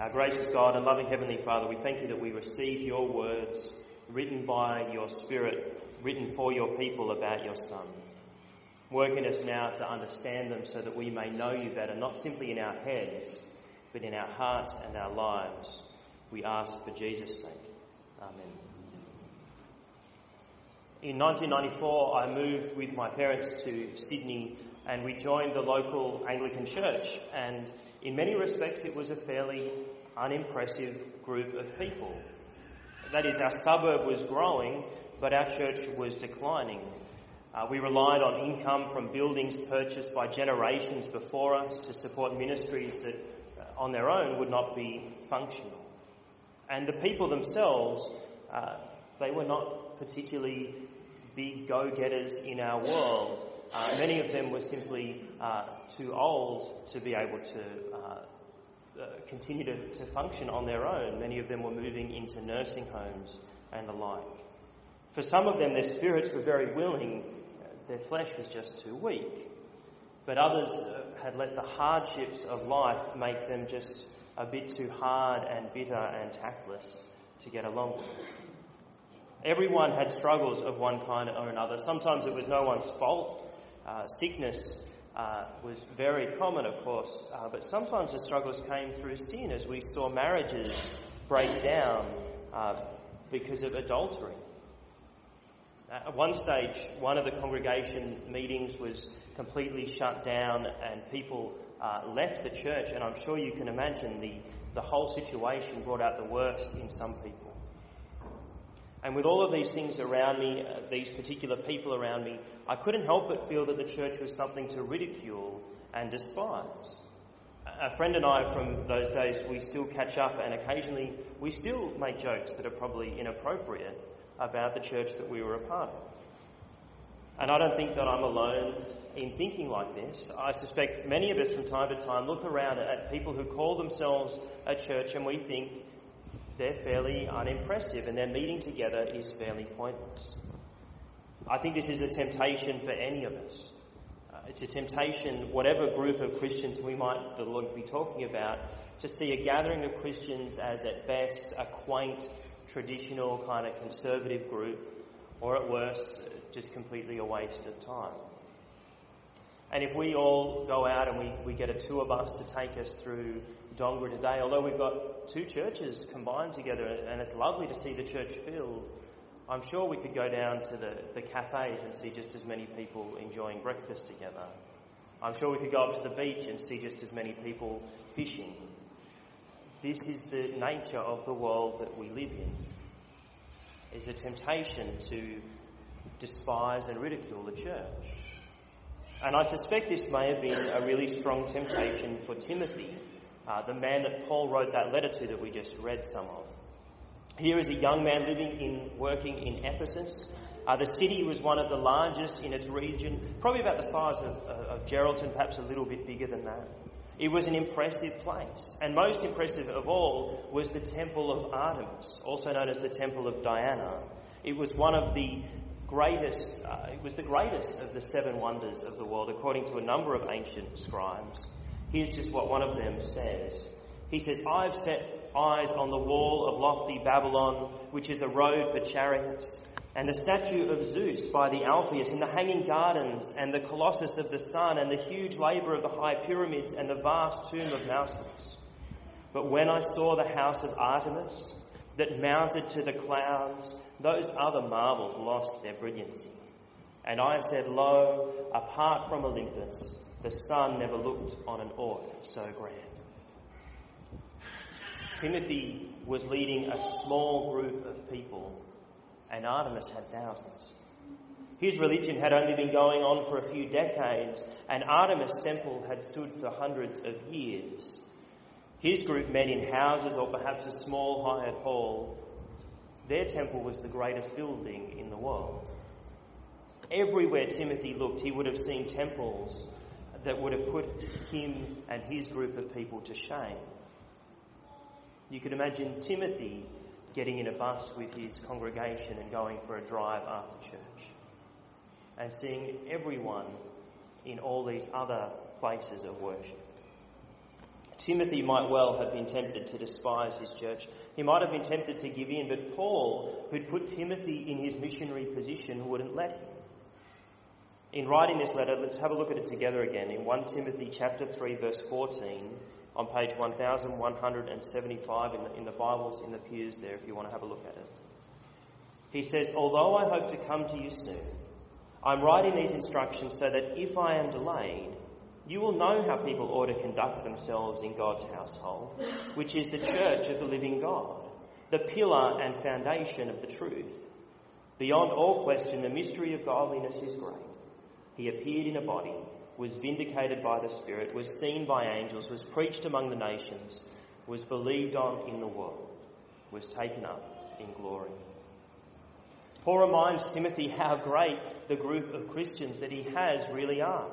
Our gracious God and loving Heavenly Father, we thank you that we receive your words written by your Spirit, written for your people about your Son. Work in us now to understand them so that we may know you better, not simply in our heads, but in our hearts and our lives. We ask for Jesus' sake. Amen. In 1994, I moved with my parents to Sydney and we joined the local Anglican church. And in many respects, it was a fairly unimpressive group of people. That is, our suburb was growing, but our church was declining. We relied on income from buildings purchased by generations before us to support ministries that on their own would not be functional. And the people themselves, they were not particularly big go-getters in our world. Many of them were simply too old to be able to continue to function on their own. Many of them were moving into nursing homes and the like. For some of them, their spirits were very willing. Their flesh was just too weak. But others had let the hardships of life make them just a bit too hard and bitter and tactless to get along with. Everyone had struggles of one kind or another. Sometimes it was no one's fault. Sickness was very common, of course, but sometimes the struggles came through sin, as we saw marriages break down because of adultery. At one stage, one of the congregation meetings was completely shut down and people left the church, and I'm sure you can imagine the whole situation brought out the worst in some people. And with all of these things around me, these particular people around me, I couldn't help but feel that the church was something to ridicule and despise. A friend and I from those days, we still catch up, and occasionally we still make jokes that are probably inappropriate about the church that we were a part of. And I don't think that I'm alone in thinking like this. I suspect many of us from time to time look around at people who call themselves a church and we think they're fairly unimpressive and their meeting together is fairly pointless. I think this is a temptation for any of us. It's a temptation, whatever group of Christians we might be talking about, to see a gathering of Christians as at best a quaint, traditional kind of conservative group, or at worst, just completely a waste of time. And if we all go out and we get a tour bus to take us through Dongara today, although we've got two churches combined together and it's lovely to see the church filled, I'm sure we could go down to the cafes and see just as many people enjoying breakfast together. I'm sure we could go up to the beach and see just as many people fishing. This is the nature of the world that we live in. It's a temptation to despise and ridicule the church. And I suspect this may have been a really strong temptation for Timothy, the man that Paul wrote that letter to that we just read some of. Here is a young man working in Ephesus. The city was one of the largest in its region, probably about the size of Geraldton, perhaps a little bit bigger than that. It was an impressive place, and most impressive of all was the Temple of Artemis, also known as the Temple of Diana. It was one of the greatest, it was the greatest of the seven wonders of the world, according to a number of ancient scribes. Here's just what one of them says. He says, "I've set eyes on the wall of lofty Babylon, which is a road for chariots, and the statue of Zeus by the Alpheus, and the hanging gardens, and the Colossus of the Sun, and the huge labour of the high pyramids, and the vast tomb of Mausolus. But when I saw the house of Artemis, that mounted to the clouds, those other marvels lost their brilliancy. And I said, Lo, apart from Olympus, the sun never looked on an orb so grand." Timothy was leading a small group of people, and Artemis had thousands. His religion had only been going on for a few decades, and Artemis' temple had stood for hundreds of years. His group met in houses or perhaps a small hired hall. Their temple was the greatest building in the world. Everywhere Timothy looked, he would have seen temples that would have put him and his group of people to shame. You could imagine Timothy getting in a bus with his congregation and going for a drive after church and seeing everyone in all these other places of worship. Timothy might well have been tempted to despise his church. He might have been tempted to give in, but Paul, who'd put Timothy in his missionary position, wouldn't let him. In writing this letter, let's have a look at it together again. In 1 Timothy chapter 3, verse 14, on page 1175 in the Bibles in the pews there, if you want to have a look at it. He says, "Although I hope to come to you soon, I'm writing these instructions so that if I am delayed, you will know how people ought to conduct themselves in God's household, which is the church of the living God, the pillar and foundation of the truth. Beyond all question, the mystery of godliness is great. He appeared in a body, was vindicated by the Spirit, was seen by angels, was preached among the nations, was believed on in the world, was taken up in glory." Paul reminds Timothy how great the group of Christians that he has really are.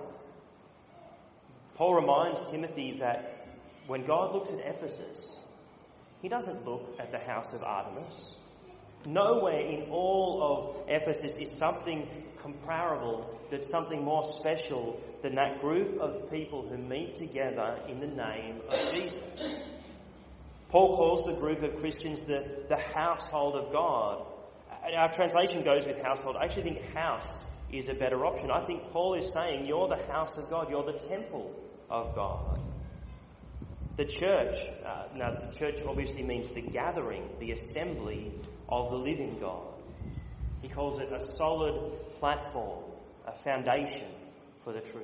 Paul reminds Timothy that when God looks at Ephesus, he doesn't look at the house of Artemis. Nowhere in all of Ephesus is something comparable, that's something more special than that group of people who meet together in the name of Jesus. Paul calls the group of Christians the household of God. Our translation goes with household. I actually think house is a better option. I think Paul is saying you're the house of God, you're the temple of God. The church, now the church obviously means the gathering, the assembly of the living God. He calls it a solid platform, a foundation for the truth.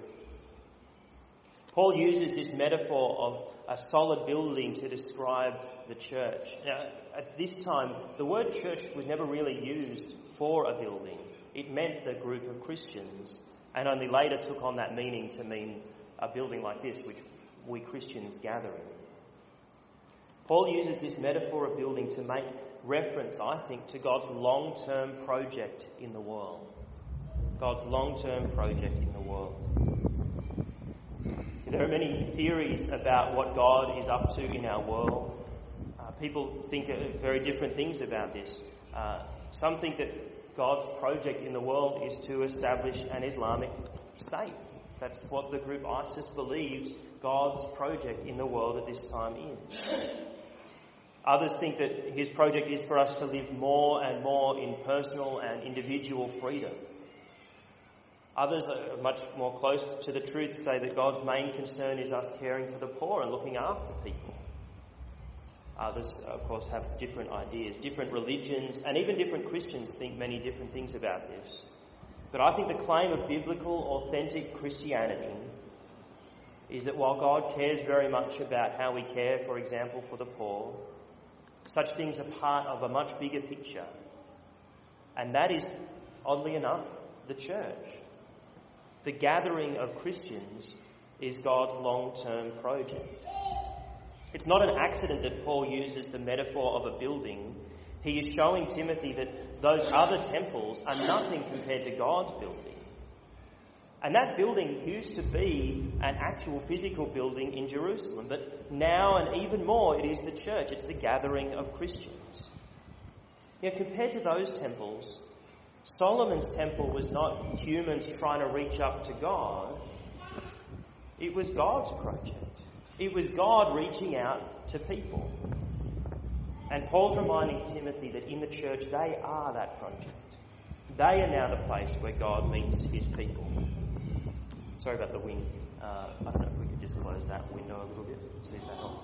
Paul uses this metaphor of a solid building to describe the church. Now, at this time, the word church was never really used for a building. It meant the group of Christians, and only later took on that meaning to mean a building like this, which we Christians gather in. Paul uses this metaphor of building to make reference, I think, to God's long-term project in the world. God's long-term project in the world. There are many theories about what God is up to in our world. People think very different things about this. Some think that God's project in the world is to establish an Islamic state. That's what the group ISIS believes God's project in the world at this time is. Others think that his project is for us to live more and more in personal and individual freedom. Others are much more close to the truth, say that God's main concern is us caring for the poor and looking after people. Others, of course, have different ideas. Different religions and even different Christians think many different things about this. But I think the claim of biblical, authentic Christianity is that while God cares very much about how we care, for example, for the poor, such things are part of a much bigger picture. And that is, oddly enough, the church. The gathering of Christians is God's long-term project. It's not an accident that Paul uses the metaphor of a building. He is showing Timothy that those other temples are nothing compared to God's building. And that building used to be an actual physical building in Jerusalem, but now and even more it is the church. It's the gathering of Christians. Yet compared to those temples, Solomon's temple was not humans trying to reach up to God. It was God's project. It was God reaching out to people. And Paul's reminding Timothy that in the church they are that project. They are now the place where God meets his people. Sorry about the wind. I don't know if we could just close that window a little bit, see if that helps.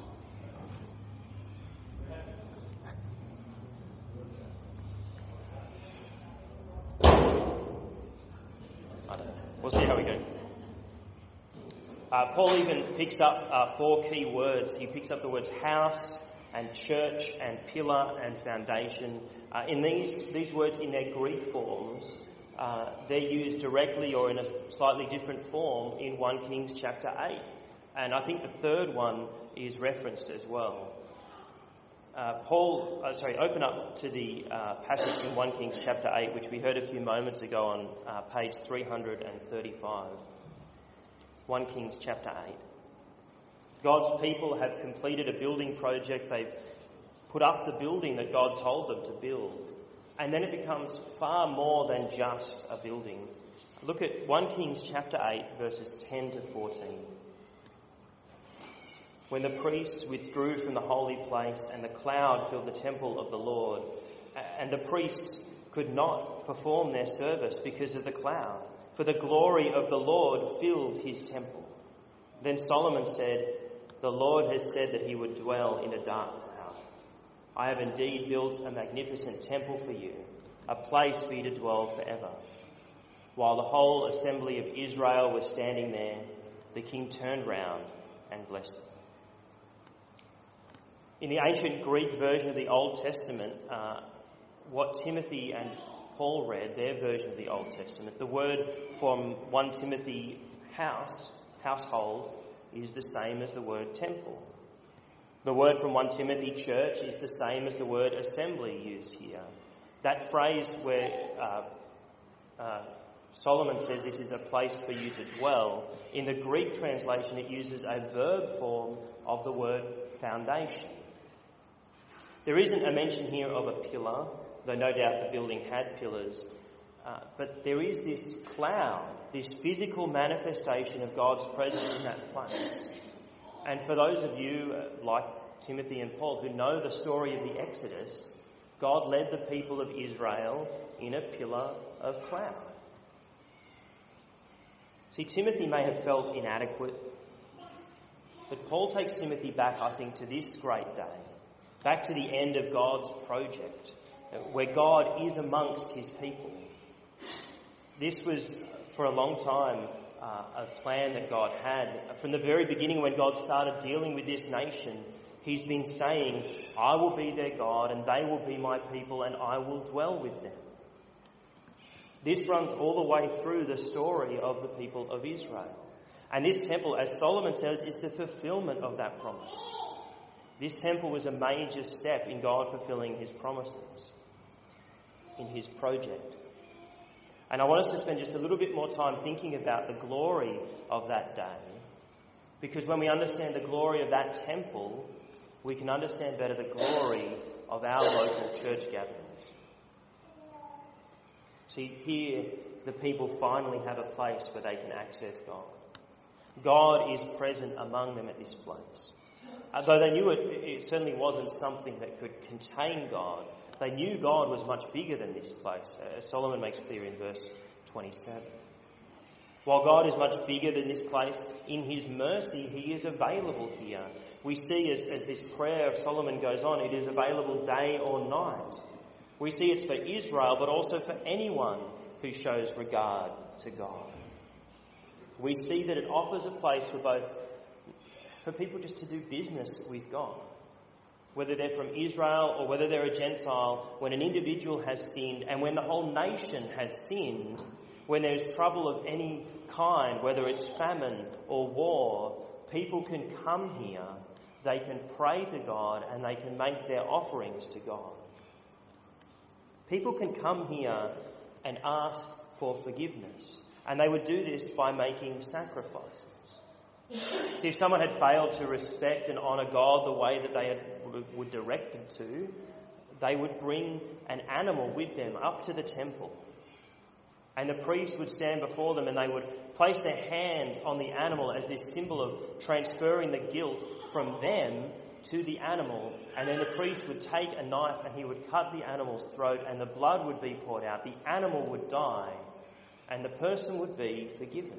I don't know. We'll see how we go. Paul even picks up 4 key words. He picks up the words house and church and pillar and foundation. In these words in their Greek forms, they're used directly or in a slightly different form in 1 Kings chapter 8. And I think the third one is referenced as well. Open up to the passage in 1 Kings chapter 8, which we heard a few moments ago on page 335. 1 Kings chapter 8. God's people have completed a building project. They've put up the building that God told them to build. And then it becomes far more than just a building. Look at 1 Kings chapter 8, verses 10 to 14. when the priests withdrew from the holy place and the cloud filled the temple of the Lord, and the priests could not perform their service because of the cloud, for the glory of the Lord filled his temple. Then Solomon said, "The Lord has said that he would dwell in a dark cloud. I have indeed built a magnificent temple for you, a place for you to dwell forever." While the whole assembly of Israel was standing there, the king turned round and blessed them. In the ancient Greek version of the Old Testament, what Timothy and Paul read, their version of the Old Testament, the word from 1 Timothy household, is the same as the word temple. The word from 1 Timothy church is the same as the word assembly used here. That phrase where Solomon says this is a place for you to dwell, in the Greek translation it uses a verb form of the word foundation. There isn't a mention here of a pillar, though no doubt the building had pillars, but there is this cloud, this physical manifestation of God's presence in that place. And for those of you, like Timothy and Paul, who know the story of the Exodus, God led the people of Israel in a pillar of cloud. See, Timothy may have felt inadequate, but Paul takes Timothy back, I think, to this great day, back to the end of God's project, where God is amongst his people. This was, for a long time, a plan that God had. From the very beginning, when God started dealing with this nation, he's been saying, "I will be their God, and they will be my people, and I will dwell with them." This runs all the way through the story of the people of Israel. And this temple, as Solomon says, is the fulfillment of that promise. This temple was a major step in God fulfilling his promises, in his project. And I want us to spend just a little bit more time thinking about the glory of that day, because when we understand the glory of that temple, we can understand better the glory of our local church gatherings. See, here the people finally have a place where they can access God. God is present among them at this place. Though they knew it certainly wasn't something that could contain God, they knew God was much bigger than this place, as Solomon makes clear in verse 27. While God is much bigger than this place, in his mercy he is available here. We see as this prayer of Solomon goes on, it is available day or night. We see it's for Israel, but also for anyone who shows regard to God. We see that it offers a place for people just to do business with God. Whether they're from Israel or whether they're a Gentile, when an individual has sinned and when the whole nation has sinned, when there's trouble of any kind, whether it's famine or war, people can come here, they can pray to God, and they can make their offerings to God. People can come here and ask for forgiveness, and they would do this by making sacrifices. See, if someone had failed to respect and honour God the way that they were directed to, they would bring an animal with them up to the temple. And the priest would stand before them and they would place their hands on the animal as this symbol of transferring the guilt from them to the animal. And then the priest would take a knife and he would cut the animal's throat and the blood would be poured out. The animal would die and the person would be forgiven.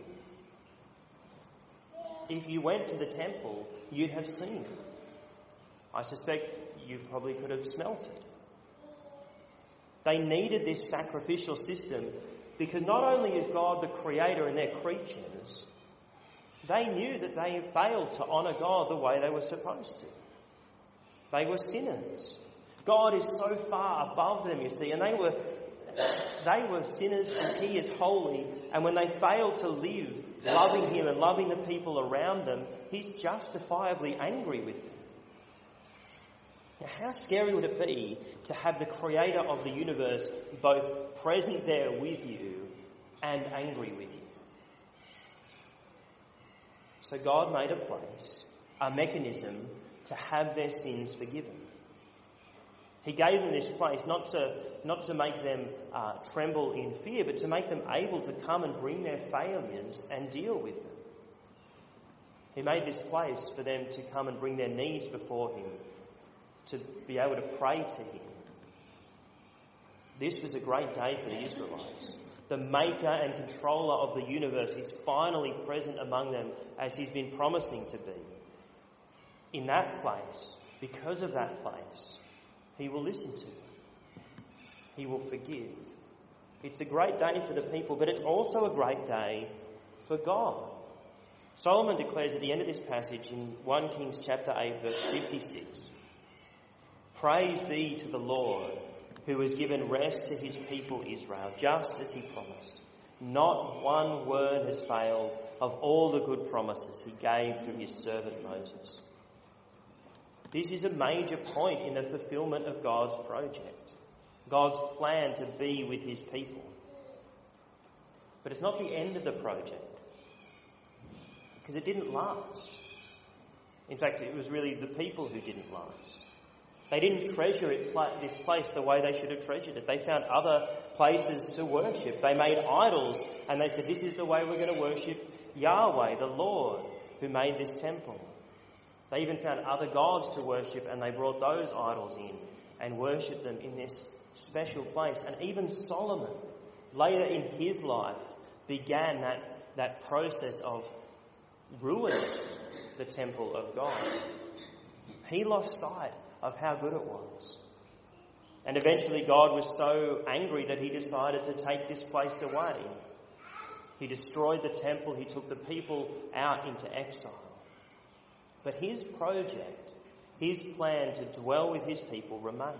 If you went to the temple, you'd have seen it. I suspect you probably could have smelt it. They needed this sacrificial system because not only is God the creator and they're creatures, they knew that they failed to honour God the way they were supposed to. They were sinners. God is so far above them, you see, and they were sinners and he is holy, and when they failed to live loving him and loving the people around them, he's justifiably angry with them. Now, how scary would it be to have the creator of the universe both present there with you and angry with you? So God made a place, a mechanism to have their sins forgiven. He gave them this place not to make them tremble in fear, but to make them able to come and bring their failures and deal with them. He made this place for them to come and bring their needs before him, to be able to pray to him. This was a great day for the Israelites. The maker and controller of the universe is finally present among them as he's been promising to be. In that place, because of that place, he will listen to them. He will forgive. It's a great day for the people, but it's also a great day for God. Solomon declares at the end of this passage in 1 Kings chapter 8 verse 56, "Praise be to the Lord, who has given rest to his people Israel, just as he promised. Not one word has failed of all the good promises he gave through his servant Moses." This is a major point in the fulfillment of God's project, God's plan to be with his people. But it's not the end of the project, because it didn't last. In fact, it was really the people who didn't last. They didn't treasure this place the way they should have treasured it. They found other places to worship. They made idols, and they said, "This is the way we're going to worship Yahweh, the Lord, who made this temple." They even found other gods to worship, and they brought those idols in and worshipped them in this special place. And even Solomon, later in his life, began that process of ruining the temple of God. He lost sight of how good it was. And eventually God was so angry that he decided to take this place away. He destroyed the temple, he took the people out into exile. But his project, his plan to dwell with his people remained.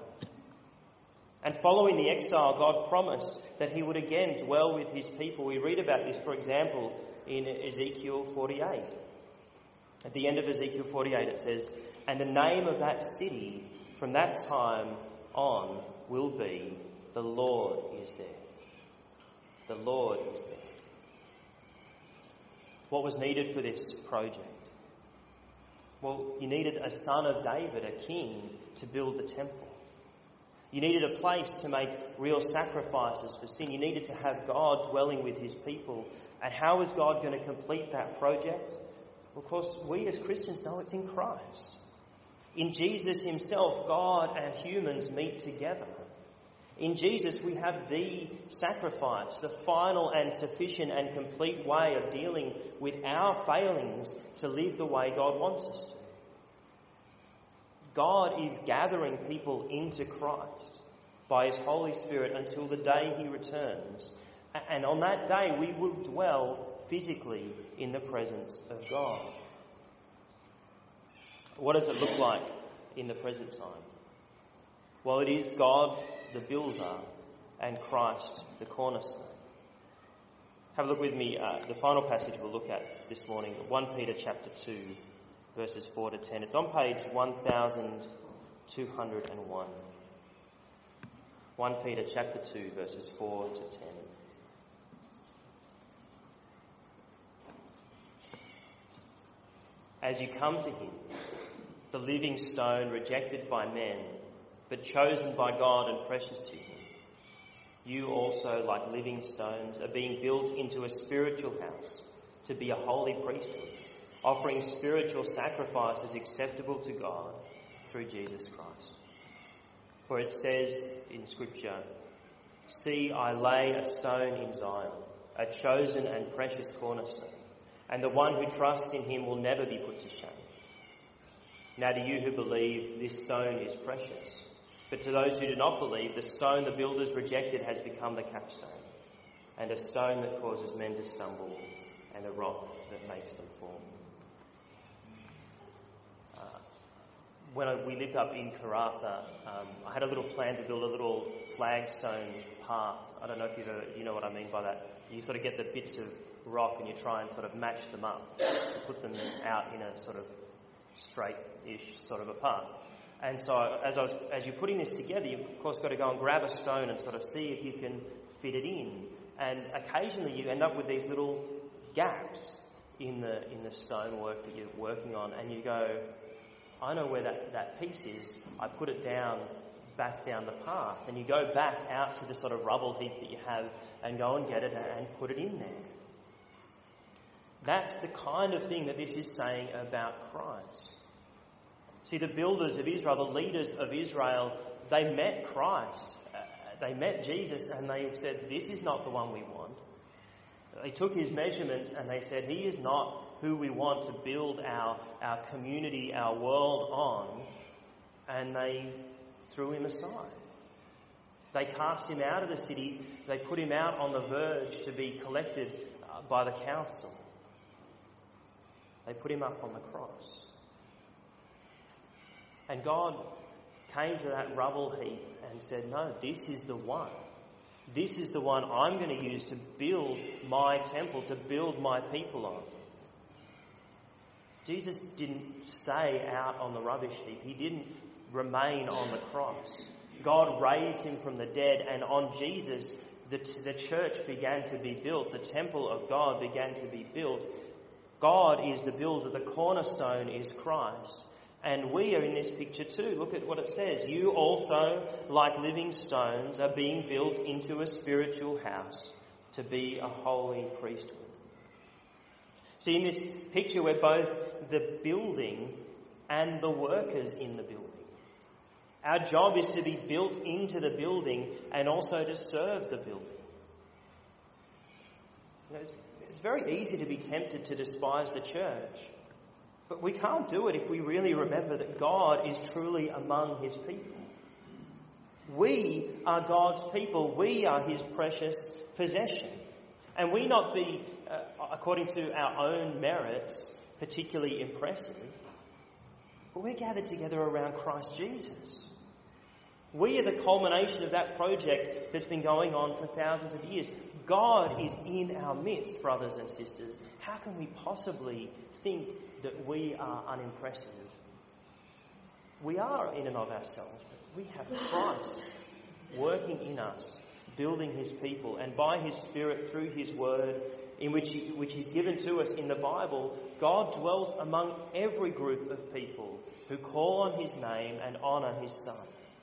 And following the exile, God promised that he would again dwell with his people. We read about this, for example, in Ezekiel 48. At the end of Ezekiel 48 it says, "And the name of that city from that time on will be, the Lord is there." The Lord is there. What was needed for this project? Well, you needed a son of David, a king, to build the temple. You needed a place to make real sacrifices for sin. You needed to have God dwelling with his people. And how is God going to complete that project? Well, of course, we as Christians know it's in Christ. In Jesus himself, God and humans meet together. In Jesus, we have the sacrifice, the final and sufficient and complete way of dealing with our failings to live the way God wants us to. God is gathering people into Christ by his Holy Spirit until the day he returns. And on that day, we will dwell physically in the presence of God. What does it look like in the present time? Well, it is God, the builder, and Christ, the cornerstone. Have a look with me, the final passage we'll look at this morning, 1 Peter chapter 2, verses 4 to 10. It's on page 1201. 1 Peter chapter 2, verses 4 to 10. "As you come to him, the living stone rejected by men, but chosen by God and precious to him, you also, like living stones, are being built into a spiritual house to be a holy priesthood, offering spiritual sacrifices acceptable to God through Jesus Christ. For it says in Scripture, 'See, I lay a stone in Zion, a chosen and precious cornerstone, and the one who trusts in him will never be put to shame.' Now to you who believe, this stone is precious. But to those who do not believe, the stone the builders rejected has become the capstone, and a stone that causes men to stumble, and a rock that makes them fall." When we lived up in Karratha, I had a little plan to build a little flagstone path. I don't know if you know what I mean by that. You sort of get the bits of rock and you try and sort of match them up to put them out in a sort of straight-ish sort of a path. And so as you're putting this together, you've of course got to go and grab a stone and sort of see if you can fit it in. And occasionally you end up with these little gaps in the stonework that you're working on, and you go, I know where that piece is. I put it back down the path, and you go back out to the sort of rubble heap that you have and go and get it and put it in there. That's the kind of thing that this is saying about Christ. See, the builders of Israel, the leaders of Israel, they met Christ. They met Jesus and they said, this is not the one we want. They took his measurements and they said, he is not who we want to build our community, our world on. And they threw him aside. They cast him out of the city. They put him out on the verge to be collected by the council. They put him up on the cross. And God came to that rubble heap and said, no, this is the one. This is the one I'm going to use to build my temple, to build my people on. Jesus didn't stay out on the rubbish heap. He didn't remain on the cross. God raised him from the dead, and on Jesus, the church began to be built. The temple of God began to be built. God is the builder. The cornerstone is Christ. And we are in this picture too. Look at what it says. You also, like living stones, are being built into a spiritual house to be a holy priesthood. See, in this picture, we're both the building and the workers in the building. Our job is to be built into the building and also to serve the building. You know, it's very easy to be tempted to despise the church. But we can't do it if we really remember that God is truly among his people. We are God's people. We are his precious possession. And we not be, according to our own merits, particularly impressive, but we're gathered together around Christ Jesus. We are the culmination of that project that's been going on for thousands of years. God is in our midst, brothers and sisters. How can we possibly think that we are unimpressive? We are in and of ourselves, but we have Christ working in us, building his people, and by his Spirit through his word, in which he's given to us in the Bible, God dwells among every group of people who call on his name and honour his Son.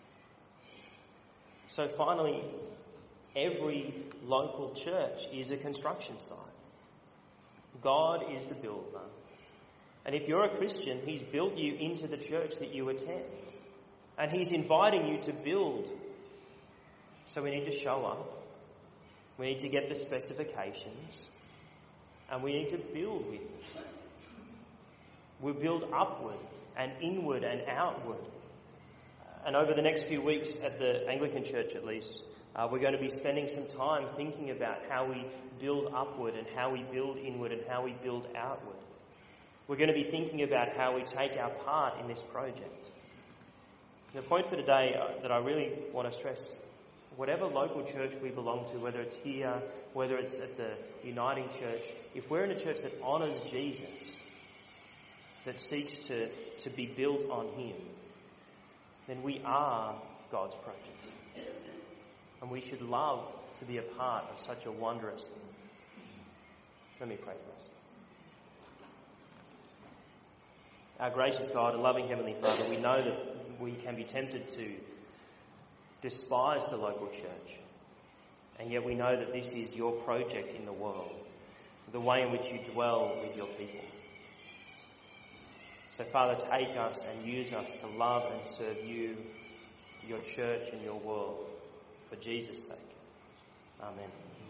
So finally, every local church is a construction site. God is the builder. And if you're a Christian, he's built you into the church that you attend. And he's inviting you to build. So we need to show up. We need to get the specifications. And we need to build with it. We build upward and inward and outward. And over the next few weeks at the Anglican Church at least, we're going to be spending some time thinking about how we build upward and how we build inward and how we build outward. We're going to be thinking about how we take our part in this project. The point for today that I really want to stress, whatever local church we belong to, whether it's here, whether it's at the Uniting Church, if we're in a church that honours Jesus, that seeks to be built on him, then we are God's project. And we should love to be a part of such a wondrous thing. Let me pray for us. Our gracious God and loving Heavenly Father, we know that we can be tempted to despise the local church. And yet we know that this is your project in the world, the way in which you dwell with your people. So, Father, take us and use us to love and serve you, your church and your world, for Jesus' sake. Amen.